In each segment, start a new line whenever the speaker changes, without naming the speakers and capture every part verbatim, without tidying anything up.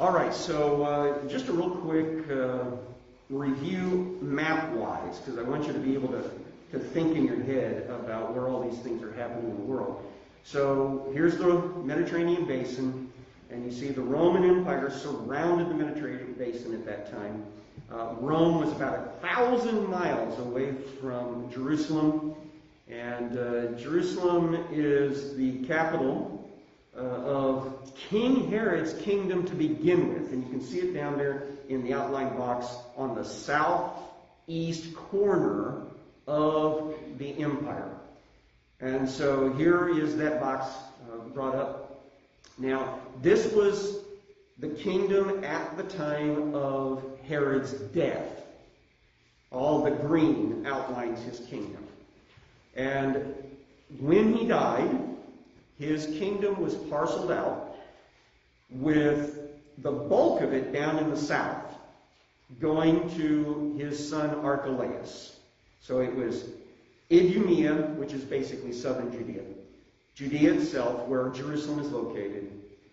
All right, so uh, just a real quick uh, review map-wise, because I want you to be able to, to think in your head about where all these things are happening in the world. So here's the Mediterranean basin, and you see the Roman Empire surrounded the Mediterranean basin at that time. Uh, Rome was about a thousand miles away from Jerusalem, and uh, Jerusalem is the capital Uh, of King Herod's kingdom to begin with. And you can see it down there in the outline box on the southeast corner of the empire. And so here is that box uh, brought up. Now, this was the kingdom at the time of Herod's death. All the green outlines his kingdom. And when he died, his kingdom was parceled out with the bulk of it down in the south, going to his son Archelaus. So it was Idumea, which is basically southern Judea, Judea itself, where Jerusalem is located,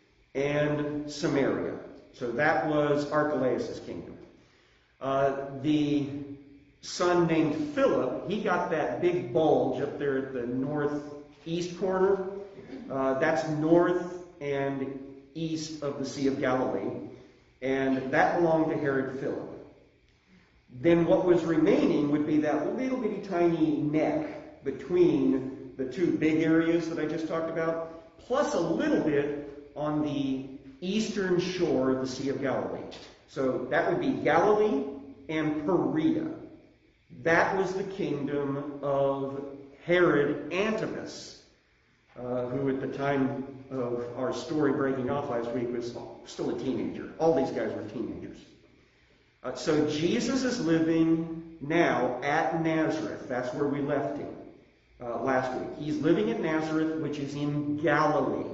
and Samaria. So that was Archelaus' kingdom. Uh, the son named Philip, he got that big bulge up there at the northeast corner. Uh, that's north and east of the Sea of Galilee, and that belonged to Herod Philip. Then what was remaining would be that little bitty tiny neck between the two big areas that I just talked about, plus a little bit on the eastern shore of the Sea of Galilee. So that would be Galilee and Perea. That was the kingdom of Herod Antipas, Uh, who at the time of our story breaking off last week was still a teenager. All these guys were teenagers. Uh, so Jesus is living now at Nazareth. That's where we left him uh, last week. He's living at Nazareth, which is in Galilee.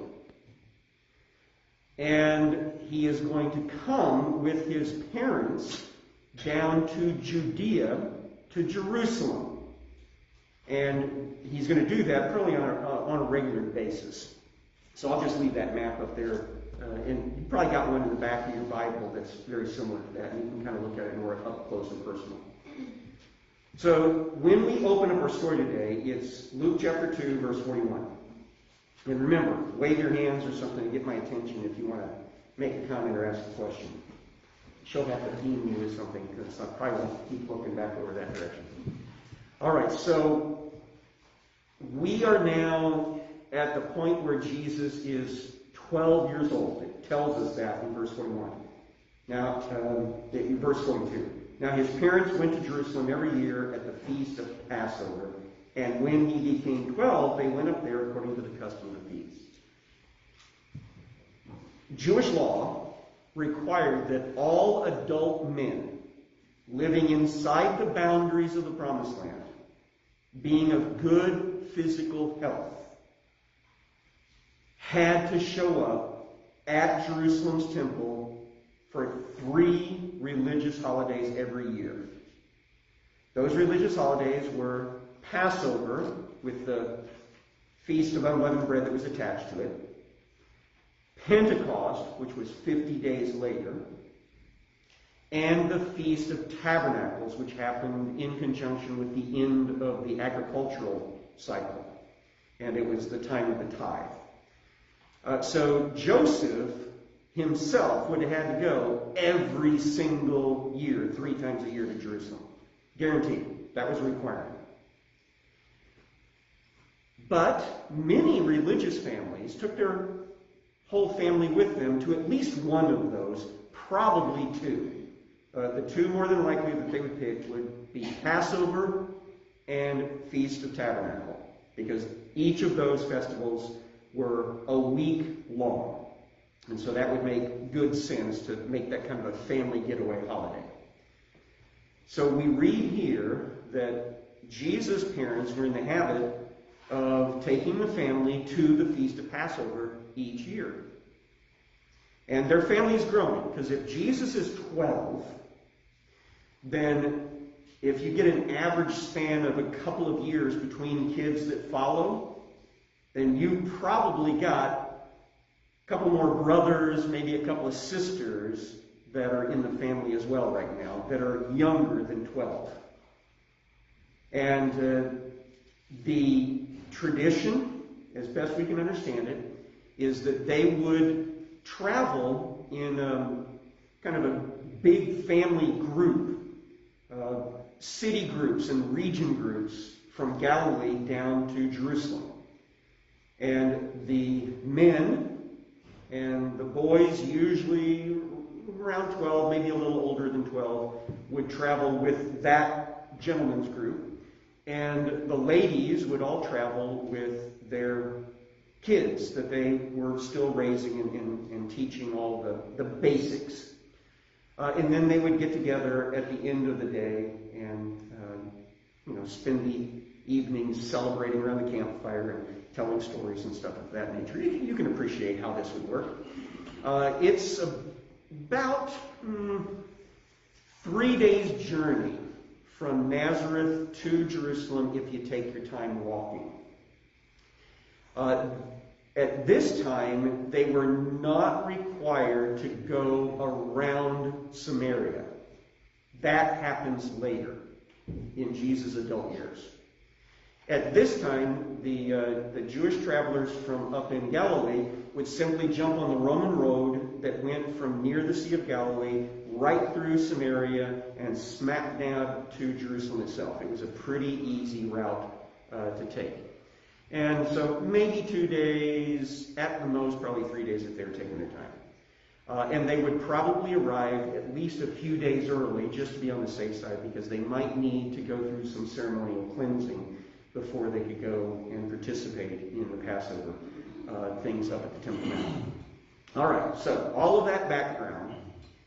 And he is going to come with his parents down to Judea, to Jerusalem. And he's going to do that probably on a, uh, on a regular basis. So I'll just leave that map up there. Uh, and you probably got one in the back of your Bible that's very similar to that. And you can kind of look at it more up close and personal. So when we open up our story today, it's Luke chapter two, verse forty-one. And remember, wave your hands or something to get my attention if you want to make a comment or ask a question. She'll have to beam me with something because I probably won't keep looking back over that direction. All right, so we are now at the point where Jesus is twelve years old. It tells us that in verse forty-one. Now, um, in verse forty-two. Now his parents went to Jerusalem every year at the feast of Passover, and when he became twelve, they went up there according to the custom of the feast. Jewish law required that all adult men living inside the boundaries of the Promised Land, being of good physical health, had to show up at Jerusalem's temple for three religious holidays every year. Those religious holidays were Passover, with the Feast of Unleavened Bread that was attached to it, Pentecost, which was fifty days later, and the Feast of Tabernacles, which happened in conjunction with the end of the agricultural cycle. And it was the time of the tithe. Uh, so Joseph himself would have had to go every single year, three times a year to Jerusalem. Guaranteed. That was a requirement. But many religious families took their whole family with them to at least one of those, probably two. Uh, the two more than likely that they would pick would be Passover and Feast of Tabernacle, because each of those festivals were a week long. And so that would make good sense to make that kind of a family getaway holiday. So we read here that Jesus' parents were in the habit of taking the family to the Feast of Passover each year. And their family is growing, because if Jesus is twelve, then if you get an average span of a couple of years between kids that follow, then you probably got a couple more brothers, maybe a couple of sisters that are in the family as well right now that are younger than twelve. And uh, the tradition, as best we can understand it, is that they would travel in um, kind of a big family group, uh, city groups and region groups from Galilee down to Jerusalem. And the men and the boys, usually around twelve, maybe a little older than twelve, would travel with that gentleman's group. And the ladies would all travel with their kids that they were still raising and, and, and teaching all the, the basics. Uh, and then they would get together at the end of the day and uh, you know, spend the evenings celebrating around the campfire and telling stories and stuff of that nature. You, you can appreciate how this would work. Uh, it's about mm, three days' journey from Nazareth to Jerusalem if you take your time walking. Uh, at this time, they were not required to go around Samaria. That happens later in Jesus' adult years. At this time, the, uh, the Jewish travelers from up in Galilee would simply jump on the Roman road that went from near the Sea of Galilee right through Samaria and smack dab to Jerusalem itself. It was a pretty easy route uh, to take. And so maybe two days, at the most, probably three days if they were taking their time. Uh, and they would probably arrive at least a few days early just to be on the safe side because they might need to go through some ceremonial cleansing before they could go and participate in the Passover uh, things up at the Temple Mount. All right, so all of that background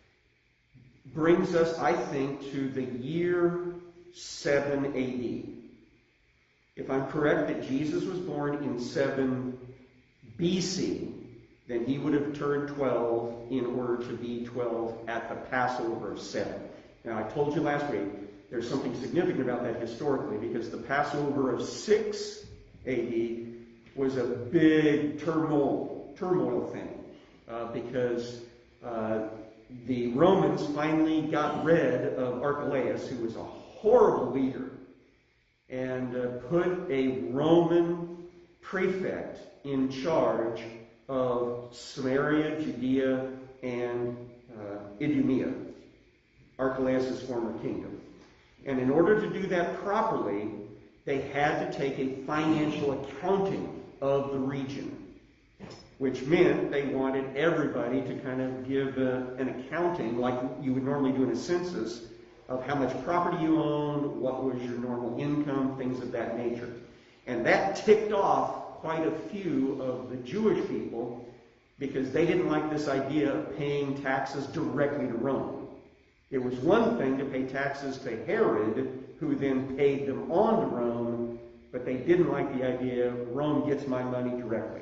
brings us, I think, to the year seven A D. If I'm correct that Jesus was born in seven B C, then he would have turned twelve in order to be twelve at the Passover of seven. Now, I told you last week, there's something significant about that historically because the Passover of six A D was a big turmoil, turmoil thing uh, because uh, the Romans finally got rid of Archelaus, who was a horrible leader, and uh, put a Roman prefect in charge of Samaria, Judea, and uh, Idumea, Archelaus' former kingdom. And in order to do that properly, they had to take a financial accounting of the region, which meant they wanted everybody to kind of give a, an accounting like you would normally do in a census of how much property you owned, what was your normal income, things of that nature. And that ticked off quite a few of the Jewish people because they didn't like this idea of paying taxes directly to Rome. It was one thing to pay taxes to Herod, who then paid them on to Rome, but they didn't like the idea of Rome gets my money directly.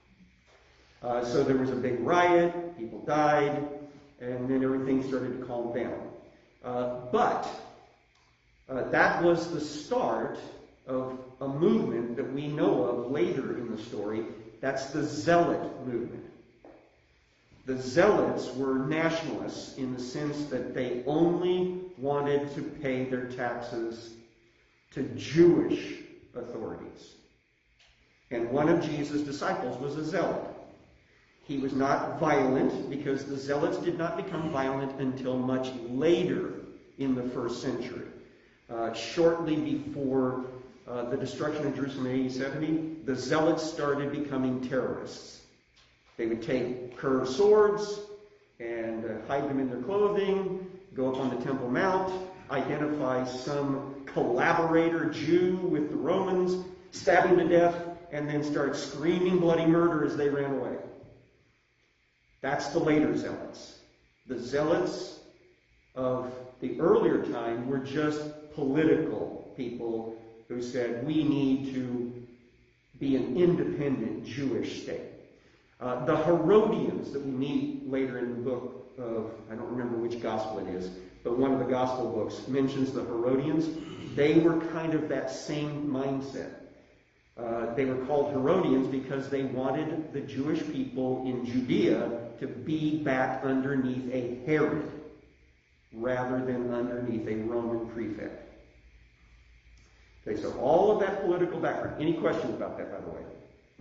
Uh, so there was a big riot, people died, and then everything started to calm down. Uh, but uh, that was the start of a movement that we know of later in the story. That's the Zealot movement. The Zealots were nationalists in the sense that they only wanted to pay their taxes to Jewish authorities. And one of Jesus' disciples was a zealot. He was not violent because the Zealots did not become violent until much later in the first century. Uh, shortly before uh, the destruction of Jerusalem in A D seventy, the Zealots started becoming terrorists. They would take curved swords and uh, hide them in their clothing, go up on the Temple Mount, identify some collaborator Jew with the Romans, stab him to death, and then start screaming bloody murder as they ran away. That's the later Zealots. The Zealots of the earlier time were just political people who said, we need to be an independent Jewish state. Uh, the Herodians that we meet later in the book of, I don't remember which gospel it is, but one of the gospel books mentions the Herodians. They were kind of that same mindset. Uh, they were called Herodians because they wanted the Jewish people in Judea to be back underneath a Herod rather than underneath a Roman prefect. Okay, so all of that political background. Any questions about that, by the way?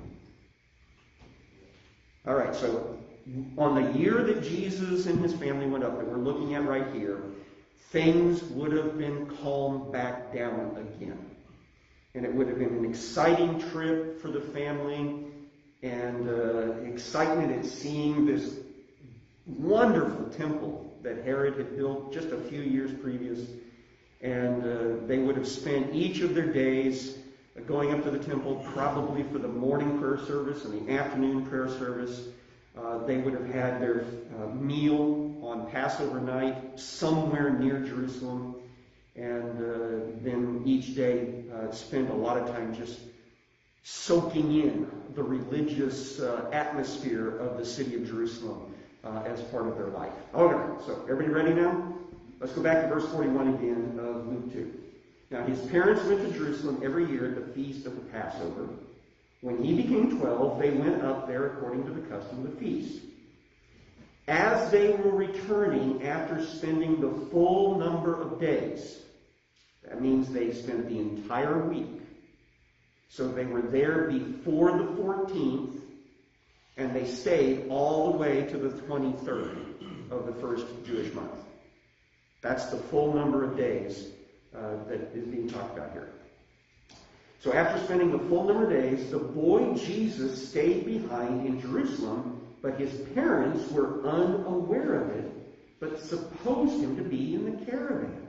All right, so on the year that Jesus and his family went up, that we're looking at right here, things would have been calmed back down again. And it would have been an exciting trip for the family, and uh, excitement at seeing this wonderful temple that Herod had built just a few years previous. And uh, they would have spent each of their days going up to the temple, probably for the morning prayer service and the afternoon prayer service. Uh, they would have had their uh, meal on Passover night somewhere near Jerusalem. And uh, then each day uh, spend a lot of time just soaking in the religious uh, atmosphere of the city of Jerusalem uh, as part of their life. Okay, so everybody ready now? Let's go back to verse forty-one again of Luke two. Now his parents went to Jerusalem every year at the feast of the Passover. When he became twelve, they went up there according to the custom of the feast. As they were returning after spending the full number of days, that means they spent the entire week. So they were there before the fourteenth, and they stayed all the way to the twenty-third of the first Jewish month. That's the full number of days uh, that is being talked about here. So after spending the full number of days, the boy Jesus stayed behind in Jerusalem, but his parents were unaware of it, but supposed him to be in the caravan.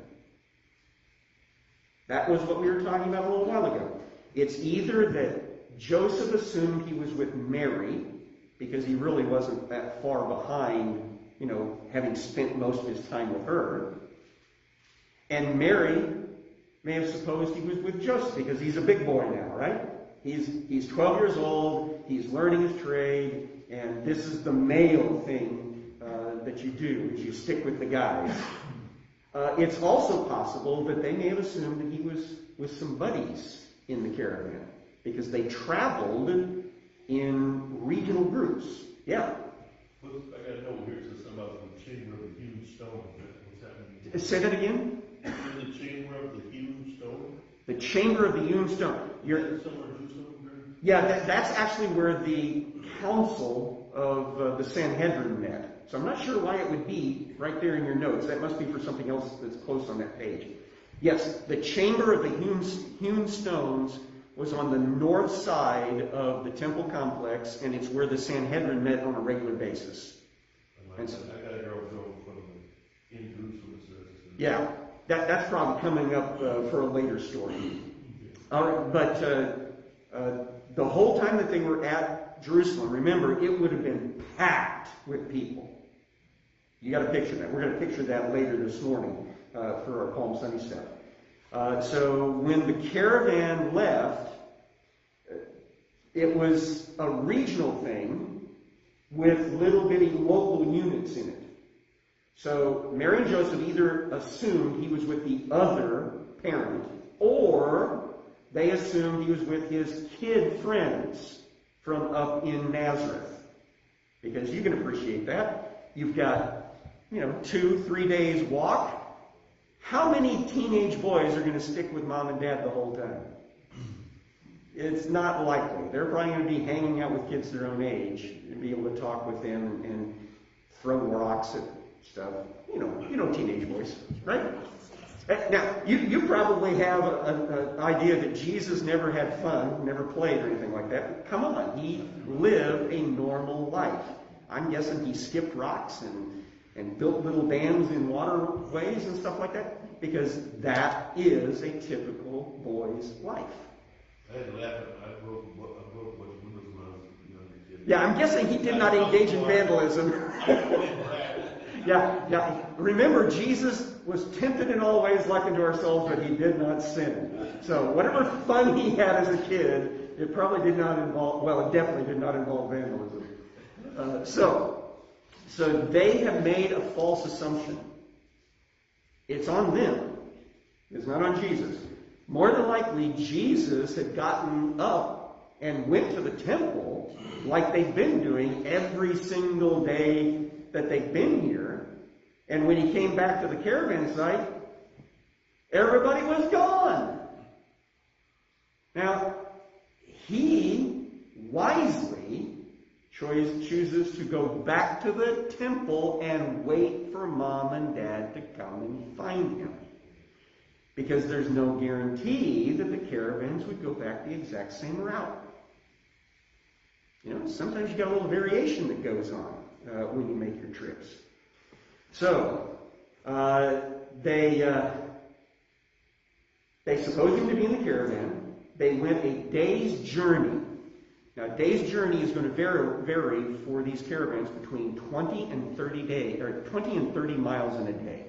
That was what we were talking about a little while ago. It's either that Joseph assumed he was with Mary, because he really wasn't that far behind, you know, having spent most of his time with her. And Mary may have supposed he was with Joseph, because he's a big boy now, right? He's, he's twelve years old, he's learning his trade, and this is the male thing uh, that you do, is you stick with the guys. Uh, it's also possible that they may have assumed that he was with some buddies in the caravan, because they traveled in regional groups. Yeah?
I got to know, here it says something about the chamber of the huge stone. What's that mean?
Say that again?
In the chamber of the huge stone?
The chamber of the hewn stone. You're,
Is that somewhere in Jerusalem?
yeah, that, that's actually where the council of uh, the Sanhedrin met. So I'm not sure why it would be right there in your notes. That must be for something else that's close on that page. Yes, the chamber of the hewn, hewn stones was on the north side of the temple complex, and it's where the Sanhedrin met on a regular basis.
I got to go from in Jerusalem.
Yeah, that, that's probably coming up uh, for a later story. All right, but uh, uh, the whole time that they were at Jerusalem, remember, it would have been packed with people. You got to picture that. We're going to picture that later this morning uh, for our Palm Sunday stuff. Uh, so when the caravan left, it was a regional thing with little bitty local units in it. So Mary and Joseph either assumed he was with the other parent, or they assumed he was with his kid friends from up in Nazareth. Because you can appreciate that. You've got, you know, two, three days walk. How many teenage boys are going to stick with mom and dad the whole time? It's not likely. They're probably going to be hanging out with kids their own age and be able to talk with them and, and throw rocks at stuff. You know, you know teenage boys, right? Now, you, you probably have an idea that Jesus never had fun, never played or anything like that. But come on, he lived a normal life. I'm guessing he skipped rocks and, and built little dams in waterways and stuff like that, because that is a typical boy's life.
I had to laugh at I broke, I broke a bunch of windows when I was a younger kid.
Yeah, I'm guessing he did not engage in vandalism. Yeah, yeah. Remember, Jesus was tempted in all ways like unto ourselves, but he did not sin. So whatever fun he had as a kid, it probably did not involve, well, it definitely did not involve vandalism. Uh, so, so they have made a false assumption. It's on them. It's not on Jesus. More than likely, Jesus had gotten up and went to the temple like they've been doing every single day that they've been here. And when he came back to the caravan site, everybody was gone. Now, he wisely chooses to go back to the temple and wait for mom and dad to come and find him. Because there's no guarantee that the caravans would go back the exact same route. You know, sometimes you got a little variation that goes on uh, when you make your trips. So, uh, they uh, they supposed him to be in the caravan. They went a day's journey. Now, a day's journey is going to vary, vary for these caravans between twenty and thirty days, or twenty and thirty miles in a day.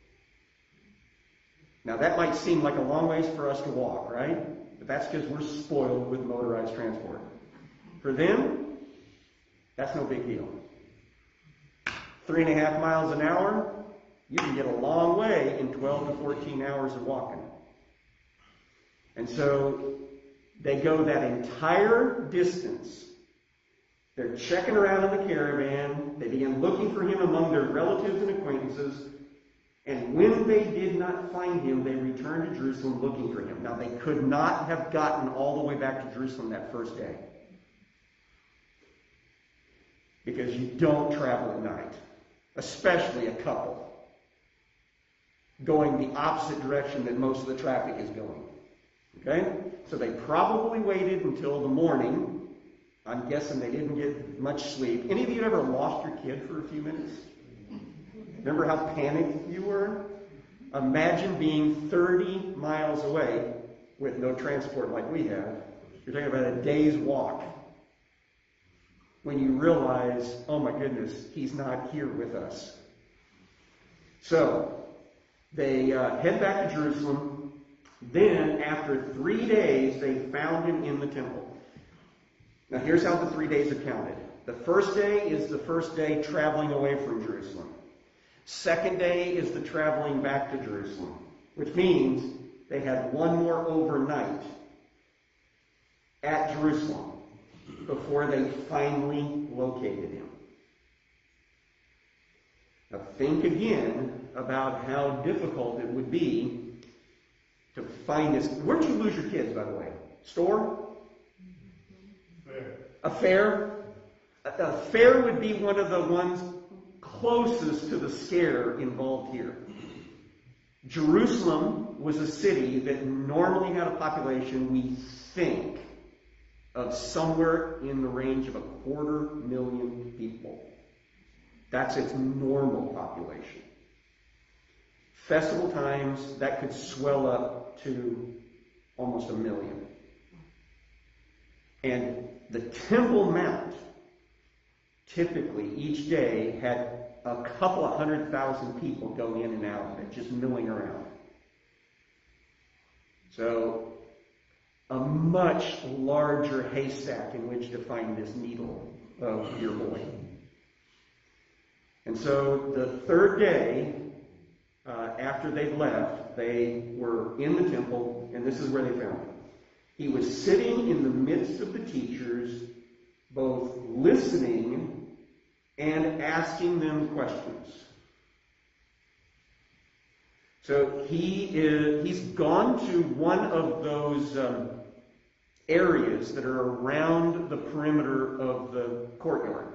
Now, that might seem like a long ways for us to walk, right? But that's because we're spoiled with motorized transport. For them, that's no big deal. Three and a half miles an hour, you can get a long way in twelve to fourteen hours of walking. And so they go that entire distance. They're checking around in the caravan. They begin looking for him among their relatives and acquaintances. And when they did not find him, they returned to Jerusalem looking for him. Now, they could not have gotten all the way back to Jerusalem that first day, because you don't travel at night, especially a couple, going the opposite direction that most of the traffic is going. Okay? So they probably waited until the morning. I'm guessing they didn't get much sleep. Any of you ever lost your kid for a few minutes? Remember how panicked you were? Imagine being thirty miles away with no transport like we have. You're talking about a day's walk. When you realize, oh my goodness, he's not here with us. So, they uh, head back to Jerusalem. Then, after three days, they found him in the temple. Now, here's how the three days are counted. The first day is the first day traveling away from Jerusalem. Second day is the traveling back to Jerusalem, which means they had one more overnight at Jerusalem before they finally located him. Now think again about how difficult it would be to find this. Where'd you lose your kids, by the way? Store?
Fair.
A fair? A, a fair would be one of the ones closest to the scare involved here. Jerusalem was a city that normally had a population, we think, of somewhere in the range of a quarter million people. That's its normal population. Festival times, that could swell up to almost a million. And the Temple Mount, typically each day, had a couple of hundred thousand people go in and out of it, just milling around. So, a much larger haystack in which to find this needle of your boy. And so, the third day, uh, after they'd left, they were in the temple, and this is where they found him. He was sitting in the midst of the teachers, both listening and asking them questions. So he is, he's gone to one of those um, areas that are around the perimeter of the courtyard.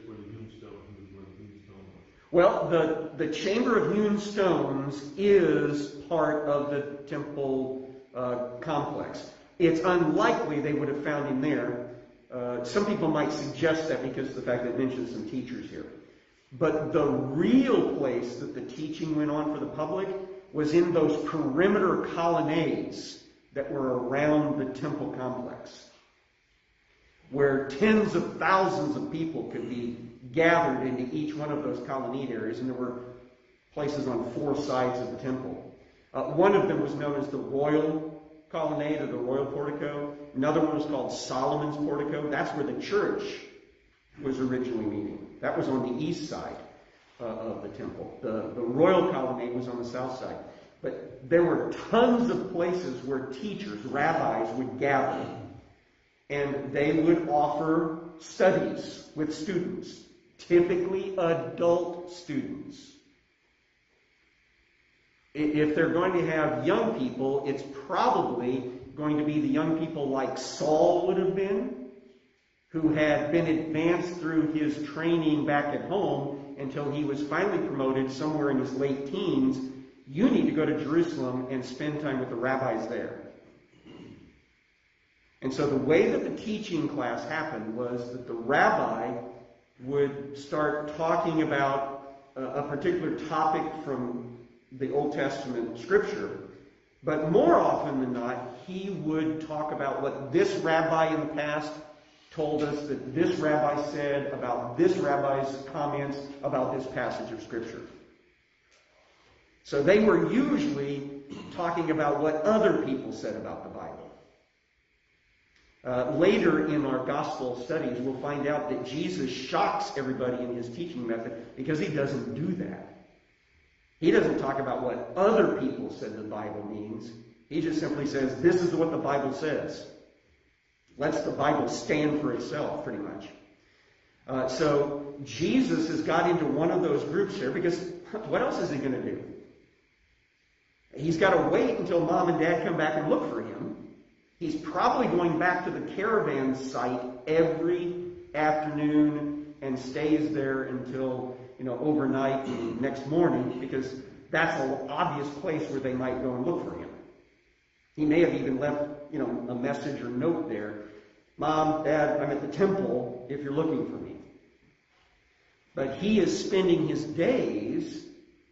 Well, the, the Chamber of Hewn Stones is part of the temple uh, complex. It's unlikely they would have found him there. Uh, some people might suggest that because of the fact that it mentions some teachers here. But the real place that the teaching went on for the public was in those perimeter colonnades that were around the temple complex, where tens of thousands of people could be gathered into each one of those colonnade areas, and there were places on four sides of the temple. Uh, one of them was known as the Royal Colonnade or the Royal Portico. Another one was called Solomon's Portico. That's where the church was originally meeting. That was on the east side uh, of the temple. The, the Royal Colonnade was on the south side. But there were tons of places where teachers, rabbis, would gather. and they would offer studies with students, typically adult students. If they're going to have young people, it's probably going to be the young people like Saul would have been, who had been advanced through his training back at home until he was finally promoted somewhere in his late teens. You need to go to Jerusalem and spend time with the rabbis there. And so the way that the teaching class happened was that the rabbi would start talking about a, a particular topic from the Old Testament scripture, but more often than not, he would talk about what this rabbi in the past told us that this rabbi said about this rabbi's comments about this passage of scripture. So they were usually talking about what other people said about the Bible. Uh, later in our gospel studies, we'll find out that Jesus shocks everybody in his teaching method because he doesn't do that. He doesn't talk about what other people said the Bible means. He just simply says, this is what the Bible says. Lets the Bible stand for itself, pretty much. Uh, so Jesus has got into one of those groups here because what else is he going to do? He's got to wait until mom and dad come back and look for him. He's probably going back to the caravan site every afternoon and stays there until, you know, overnight and next morning, because that's an obvious place where they might go and look for him. He may have even left, you know, a message or note there. Mom, Dad, I'm at the temple if you're looking for me. But he is spending his days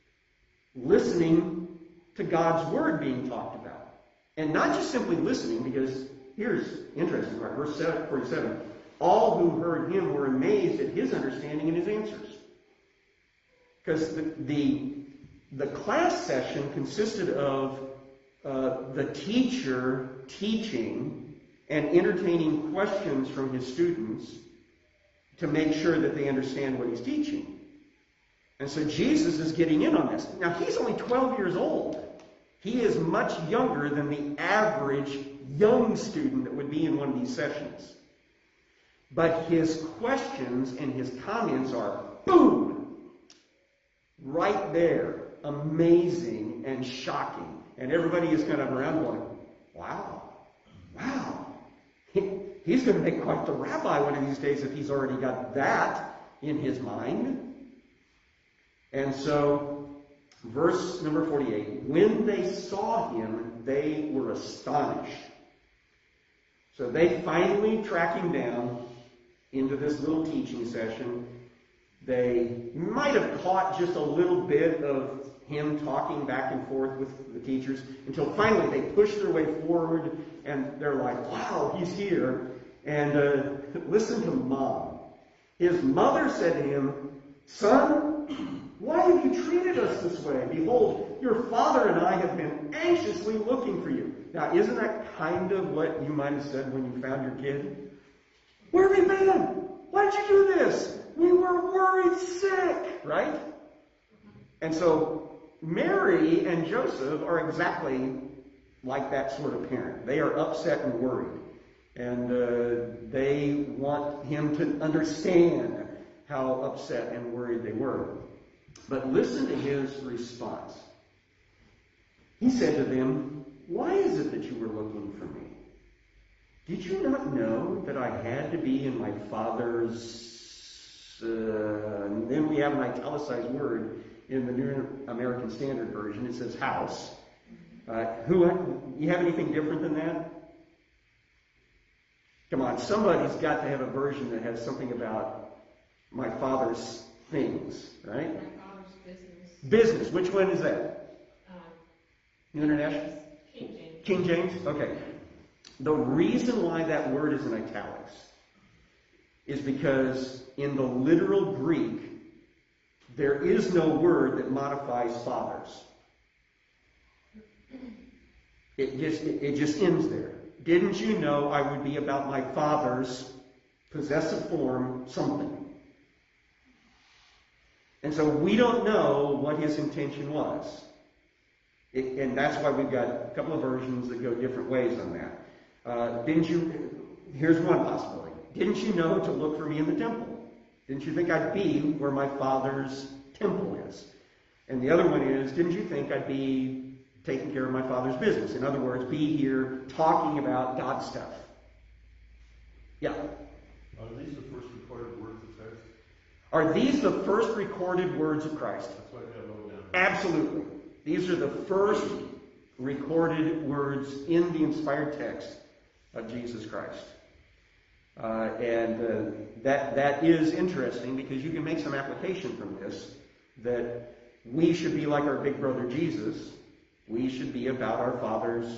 listening to God's word being talked about. And not just simply listening, because here's interesting part, verse forty-seven. All who heard him were amazed at his understanding and his answers. Because the, the, the class session consisted of uh, the teacher teaching and entertaining questions from his students to make sure that they understand what he's teaching. And so Jesus is getting in on this. Now, he's only twelve years old. He is much younger than the average young student that would be in one of these sessions. But his questions and his comments are, boom, right there, amazing and shocking. And everybody is kind of around going, wow, wow. He, he's going to make quite the rabbi one of these days if he's already got that in his mind. And so, verse number forty-eight, when they saw him, they were astonished. So they finally track him down into this little teaching session. They might have caught just a little bit of him talking back and forth with the teachers until finally they push their way forward and they're like, wow, he's here. And uh, listen to Mom. His mother said to him, son, why have you treated us this way? Behold, your father and I have been anxiously looking for you. Now, isn't that kind of what you might have said when you found your kid? Where have you been? Why did you do this? We were worried sick, right? And so Mary and Joseph are exactly like that sort of parent. They are upset and worried. And uh, they want him to understand how upset and worried they were. But listen to his response. He said to them, why is it that you were looking for me? Did you not know that I had to be in my Father's... Uh, and then we have an italicized word in the New American Standard Version. It says house. Uh, who? You have anything different than that? Come on, somebody's got to have a version that has something about my Father's things, right?
My Father's business.
Business. Which one is that?
Uh,
New International?
King James.
King James? Okay. The reason why that word is in italics is because in the literal Greek, there is no word that modifies fathers. It just, it, it just ends there. Didn't you know I would be about my Father's possessive form something? And so we don't know what his intention was. It, and that's why we've got a couple of versions that go different ways on that. Uh, didn't you, here's one possibility. Didn't you know to look for me in the temple? Didn't you think I'd be where my Father's temple is? And the other one is, didn't you think I'd be taking care of my Father's business? In other words, be here talking about God stuff. Yeah.
Are these the first recorded words of Christ?
Are these the first recorded words of Christ?
That's what I wrote down.
Absolutely. These are the first recorded words in the inspired text of Jesus Christ. Uh, and uh, that that is interesting because you can make some application from this, that we should be like our big brother Jesus. We should be about our Father's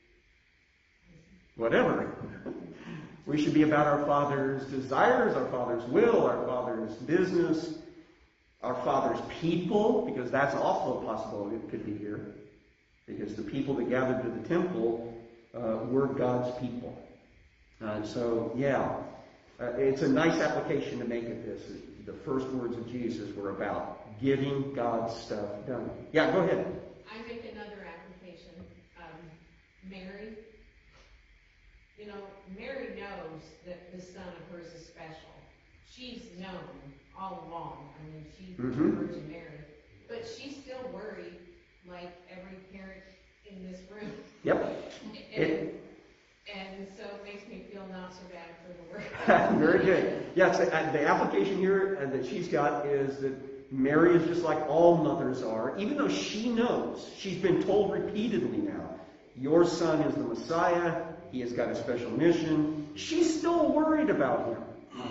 whatever. We should be about our Father's desires, our Father's will, our Father's business, our Father's people, because that's also a possibility that could be here. Because the people that gathered to the temple uh, were God's people. Uh, so, yeah, uh, it's a nice application to make of this. The first words of Jesus were about getting God's stuff done. Yeah, go ahead.
I make another application. Um, Mary, you know, Mary knows that the son of hers is special. She's known all along. I mean, she's
Mm-hmm.
the Virgin Mary. But she's still worried, like every parent in this room.
Yep.
And,
It,
and so it makes me feel not so bad for the work.
very good. Yes, the application here that she's got is that Mary is just like all mothers are, even though she knows, she's been told repeatedly now, your son is the Messiah, he has got a special mission. She's still worried about him.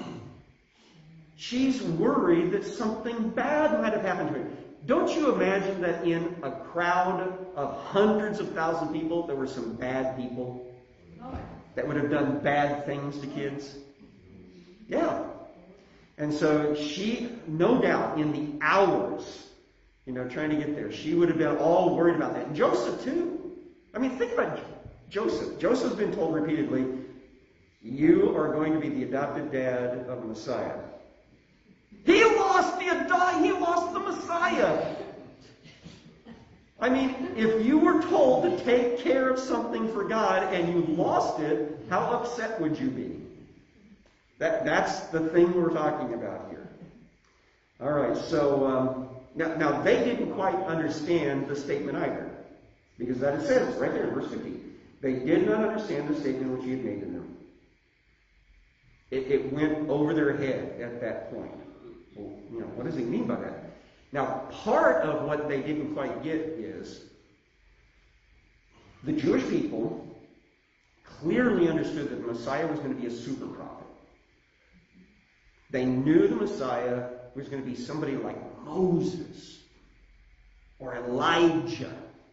She's worried that something bad might have happened to him. Don't you imagine that in a crowd of hundreds of thousands of people, there were some bad people that would have done bad things to kids? Yeah. And so she, no doubt, in the hours, you know, trying to get there, she would have been all worried about that. And Joseph, too. I mean, think about Joseph. Joseph's been told repeatedly, you are going to be the adopted dad of the Messiah. He lost the adopted, he lost the Messiah. I mean, if you were told to take care of something for God and you lost it, how upset would you be? That, that's the thing we're talking about here. All right, so um, now, now they didn't quite understand the statement either. Because that it says right there in verse fifteen. They did not understand the statement which he had made to them. It, it went over their head at that point. Well, you know, what does he mean by that? Now, part of what they didn't quite get is the Jewish people clearly understood that the Messiah was going to be a super prophet. They knew the Messiah was going to be somebody like Moses or Elijah,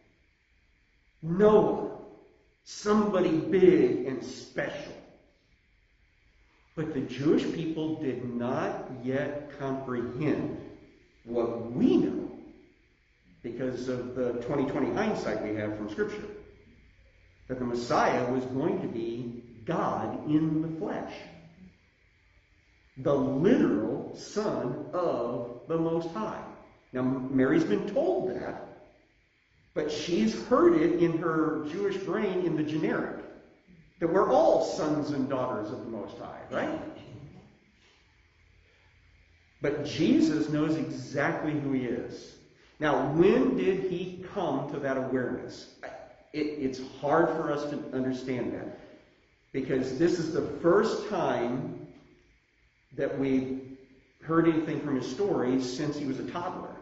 Noah, somebody big and special. But the Jewish people did not yet comprehend what we know because of the twenty twenty hindsight we have from Scripture. That the Messiah was going to be God in the flesh. The literal Son of the Most High. Now, Mary's been told that, but she's heard it in her Jewish brain in the generic. That we're all sons and daughters of the Most High, right? But Jesus knows exactly who he is. Now, when did he come to that awareness? It, it's hard for us to understand that. Because this is the first time that we've heard anything from his stories since he was a toddler.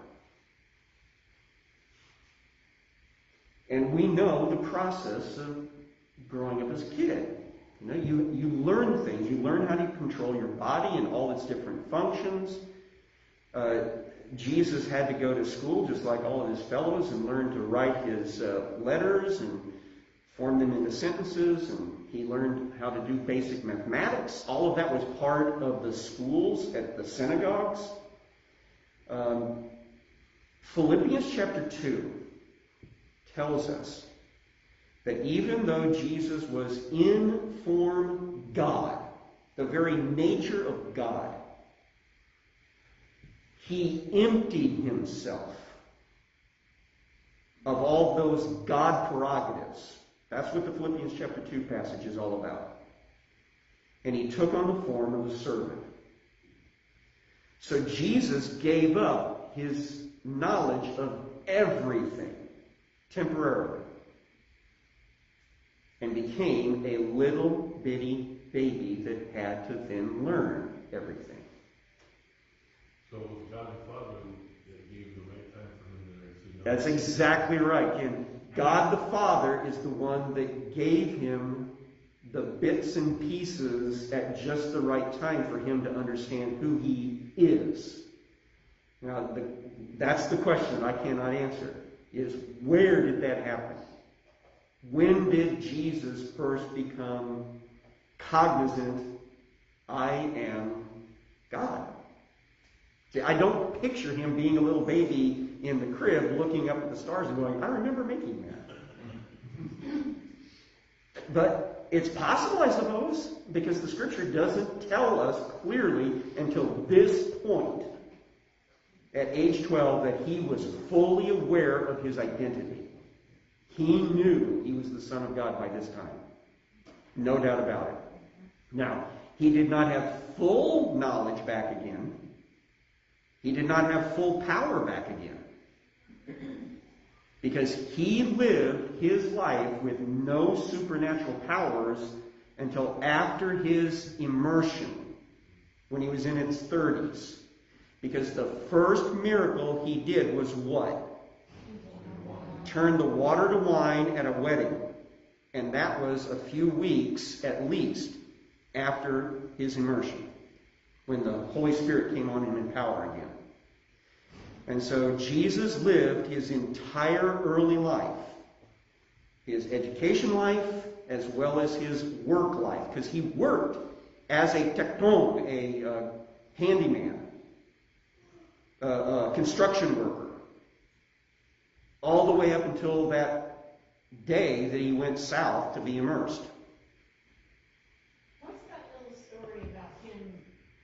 And we know the process of growing up as a kid. You know, you, you learn things. You learn how to control your body and all its different functions. Uh, Jesus had to go to school just like all of his fellows and learn to write his uh, letters and form them into sentences, and he learned how to do basic mathematics. All of that was part of the schools at the synagogues. Um, Philippians chapter two tells us that even though Jesus was in form God, the very nature of God, he emptied himself of all those God prerogatives. That's what the Philippians chapter two passage is all about. and he took on the form of a servant. So Jesus gave up his knowledge of everything temporarily and became a little bitty baby that had to then learn everything.
So it was God the Father that gave the right time for him to actually know.
That's exactly right. And God the Father is the one that gave him the bits and pieces at just the right time for him to understand who he is. Now, the, that's the question I cannot answer, is where did that happen? When did Jesus first become cognizant, I am God? See, I don't picture him being a little baby in the crib looking up at the stars and going, I remember making that. But it's possible, I suppose, because the Scripture doesn't tell us clearly until this point, at age twelve, that he was fully aware of his identity. He knew he was the Son of God by this time. No doubt about it. Now, he did not have full knowledge back again. He did not have full power back again. Because he lived his life with no supernatural powers until after his immersion, when he was in his thirties. Because the first miracle he did was what? Turned the water to wine at a wedding. And that was a few weeks, at least, after his immersion, when the Holy Spirit came on him in power again. And so Jesus lived his entire early life, his education life, as well as his work life, because he worked as a tekton, a uh, handyman, a, a construction worker, all the way up until that day that he went south to be immersed.
What's that little story about him?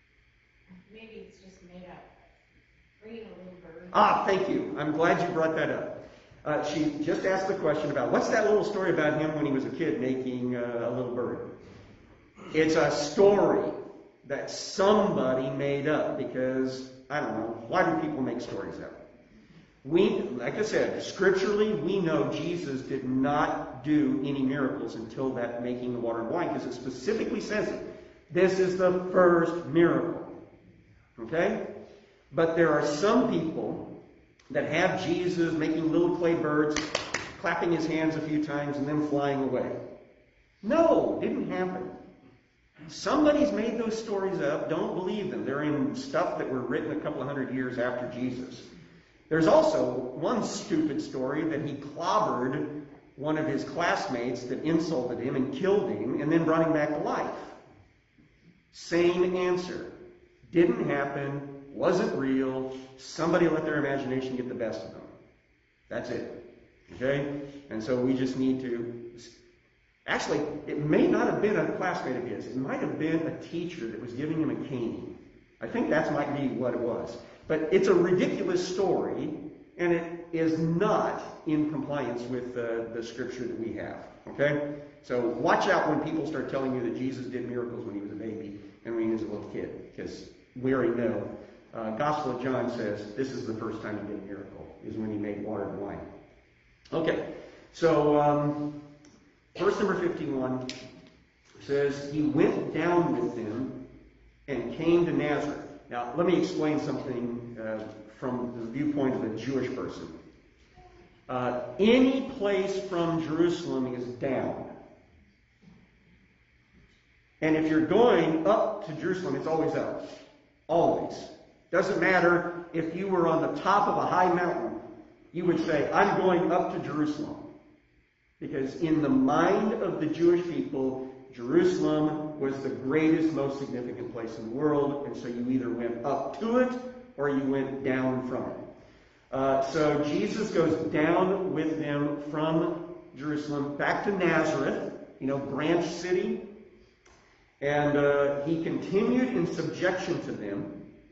Maybe it's just made up. Bringing a little bird.
Ah, thank you. I'm glad you brought that up. Uh, she just asked the question about, what's that little story about him when he was a kid making uh, a little bird? It's a story that somebody made up because, I don't know, why do people make stories up? We, like I said, scripturally, we know Jesus did not do any miracles until that making the water wine, because it specifically says it. This is the first miracle. Okay? But there are some people that have Jesus making little clay birds, clapping his hands a few times, and then flying away. No, didn't happen. Somebody's made those stories up. Don't believe them. They're in stuff that were written a couple of hundred years after Jesus. There's also one stupid story that he clobbered one of his classmates that insulted him and killed him and then brought him back to life. Same answer. Didn't happen. Wasn't real. Somebody let their imagination get the best of them. That's it. Okay? And so we just need to... Actually, it may not have been a classmate of his. It might have been a teacher that was giving him a caning. I think that might be what it was. But it's a ridiculous story, and it is not in compliance with uh, the scripture that we have. Okay? So watch out when people start telling you that Jesus did miracles when he was a baby and when he was a little kid, because we already know. Uh, Gospel of John says this is the first time he did a miracle, is when he made water and wine. Okay, so um, verse number fifty-one says, he went down with them and came to Nazareth. Now, let me explain something uh, from the viewpoint of a Jewish person. Uh, any place from Jerusalem is down. And if you're going up to Jerusalem, it's always up. Always. Doesn't matter if you were on the top of a high mountain, you would say, I'm going up to Jerusalem. Because in the mind of the Jewish people, Jerusalem was the greatest, most significant place in the world, and so you either went up to it or you went down from it. Uh, so Jesus goes down with them from Jerusalem back to Nazareth, you know, branch city, and uh, he continued in subjection to them,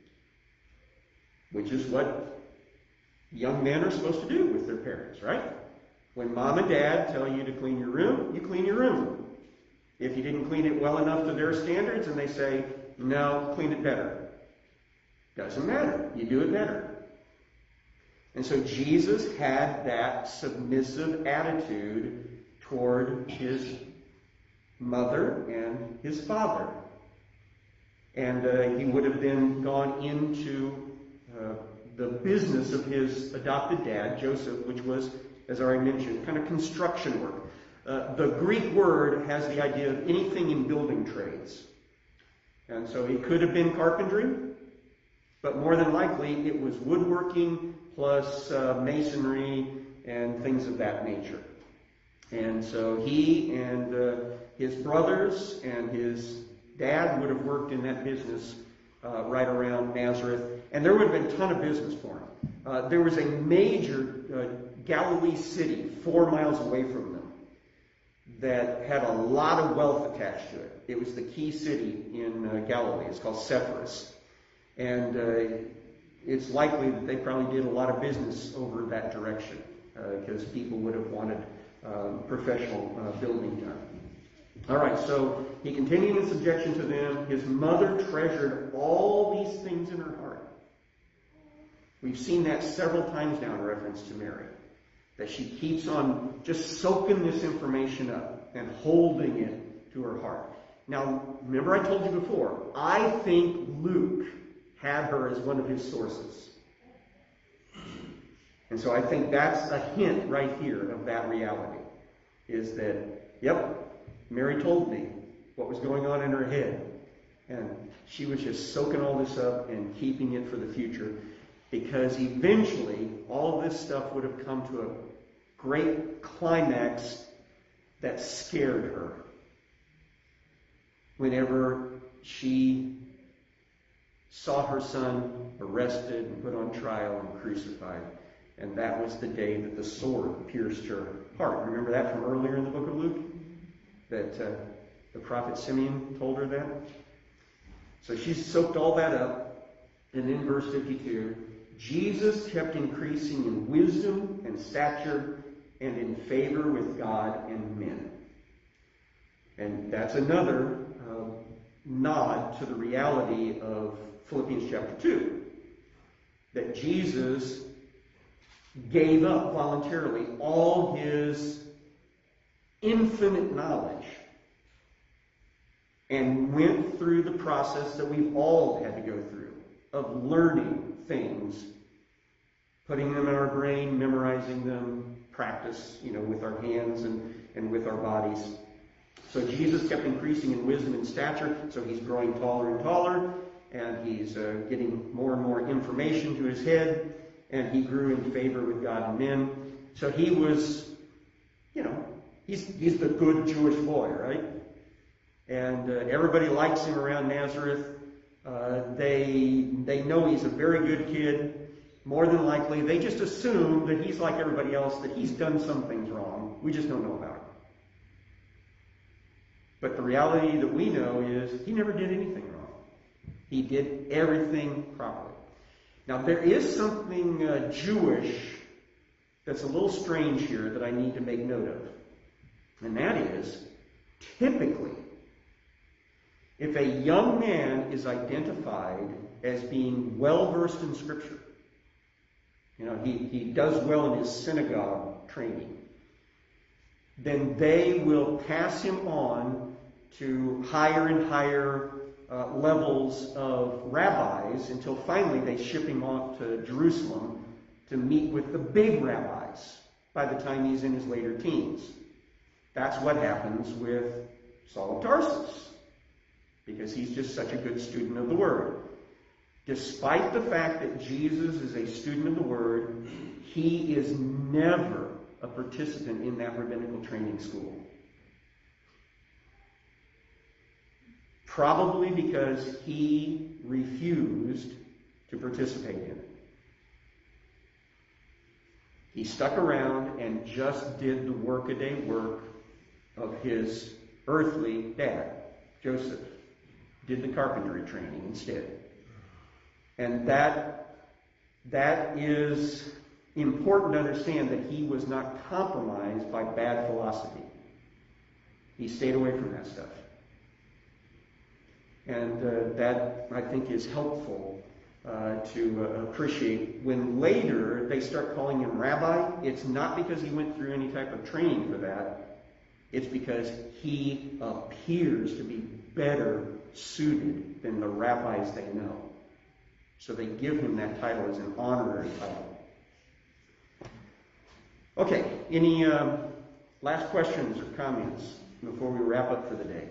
which is what young men are supposed to do with their parents, right? When mom and dad tell you to clean your room, you clean your room. If you didn't clean it well enough to their standards, and they say, no, clean it better. Doesn't matter. You do it better. And so Jesus had that submissive attitude toward his mother and his father. And uh, he would have then gone into uh, the business of his adopted dad, Joseph, which was, as I already mentioned, kind of construction work. Uh, the Greek word has the idea of anything in building trades. And so it could have been carpentry, but more than likely it was woodworking plus uh, masonry and things of that nature. And so he and uh, his brothers and his dad would have worked in that business uh, right around Nazareth. And there would have been a ton of business for him. Uh, there was a major uh, Galilee city four miles away from them that had a lot of wealth attached to it. It was the key city in uh, Galilee. It's called Sepphoris. And uh, it's likely that they probably did a lot of business over that direction because uh, people would have wanted um, professional uh, building done. All right, so he continued in subjection to them. His mother treasured all these things in her heart. We've seen that several times now in reference to Mary, that she keeps on just soaking this information up and holding it to her heart. Now, remember I told you before, I think Luke had her as one of his sources. And so I think that's a hint right here of that reality, is that, yep, Mary told me what was going on in her head. And she was just soaking all this up and keeping it for the future, because eventually all of this stuff would have come to a great climax that scared her whenever she saw her son arrested and put on trial and crucified. And that was the day that the sword pierced her heart. Remember that from earlier in the book of Luke? That uh, the prophet Simeon told her that? So she soaked all that up. And then verse fifty-two, Jesus kept increasing in wisdom and stature and in favor with God and men. And that's another uh, nod to the reality of Philippians chapter two. That Jesus gave up voluntarily all his infinite knowledge and went through the process that we've all had to go through of learning things, putting them in our brain, memorizing them, practice, you know, with our hands and, and with our bodies. So Jesus kept increasing in wisdom and stature, so he's growing taller and taller, and he's uh, getting more and more information to his head, and he grew in favor with God and men. So he was, you know, he's, he's the good Jewish boy, right? And uh, everybody likes him around Nazareth. Uh, they, they know he's a very good kid. More than likely, they just assume that he's like everybody else, that he's done some things wrong. We just don't know about it. But the reality that we know is he never did anything wrong. He did everything properly. Now, there is something uh, Jewish that's a little strange here that I need to make note of. And that is, typically, if a young man is identified as being well-versed in Scripture, you know, he, he does well in his synagogue training, then they will pass him on to higher and higher uh, levels of rabbis until finally they ship him off to Jerusalem to meet with the big rabbis by the time he's in his later teens. That's what happens with Saul of Tarsus, because he's just such a good student of the Word. Despite the fact that Jesus is a student of the Word, he is never a participant in that rabbinical training school. Probably because he refused to participate in it. He stuck around and just did the workaday work of his earthly dad, Joseph. Did the carpentry training instead. And that, that is important to understand, that he was not compromised by bad philosophy. He stayed away from that stuff. And uh, that, I think, is helpful uh, to uh, appreciate. When later they start calling him rabbi, it's not because he went through any type of training for that. It's because he appears to be better suited than the rabbis they know. So they give him that title as an honorary title. Okay, any um, last questions or comments before we wrap up for the day?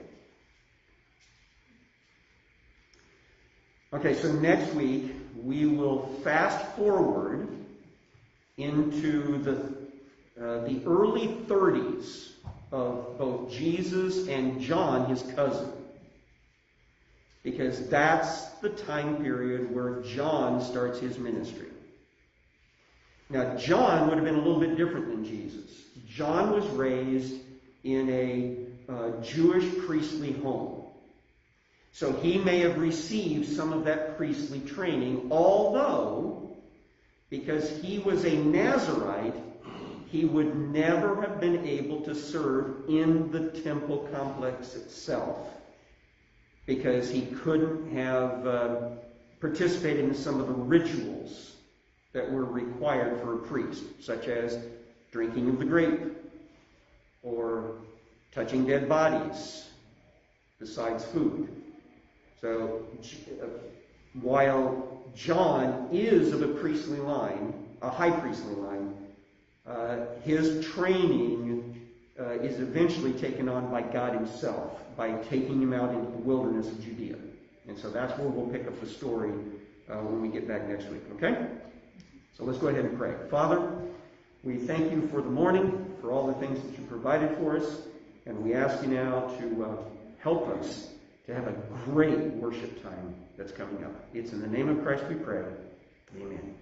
Okay, so next week we will fast forward into the uh, the early thirties of both Jesus and John, his cousin. Because that's the time period where John starts his ministry. Now, John would have been a little bit different than Jesus. John was raised in a uh, Jewish priestly home. So he may have received some of that priestly training, although, because he was a Nazirite, he would never have been able to serve in the temple complex itself, because he couldn't have uh, participated in some of the rituals that were required for a priest, such as drinking of the grape or touching dead bodies besides food. So uh, while John is of a priestly line, a high priestly line, uh, his training uh, is eventually taken on by God himself, by taking him out into the wilderness of Judea. And so that's where we'll pick up the story uh, when we get back next week, okay? So let's go ahead and pray. Father, we thank you for the morning, for all the things that you provided for us, and we ask you now to uh, help us to have a great worship time that's coming up. It's in the name of Christ we pray. Amen.